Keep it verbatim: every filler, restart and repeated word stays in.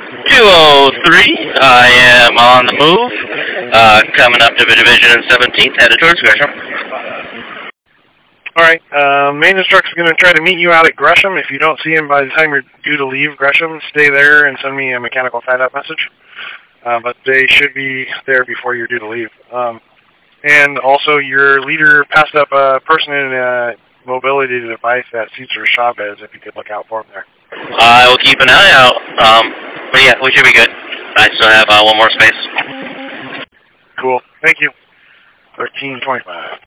two oh three, I am on the move, uh, coming up to the Division and seventeenth, headed towards Gresham. Alright, uh, maintenance truck's going to try to meet you out at Gresham. If you don't see him by the time you're due to leave Gresham, stay there and send me a mechanical tied-up message. Uh, but they should be there before you're due to leave. Um, and also, your leader passed up a person in a mobility device that suits her shop beds, if you could look out for him there. I will keep an eye out, um, but yeah, we should be good. I still have uh, one more space. Cool. Thank you. thirteen twenty-five.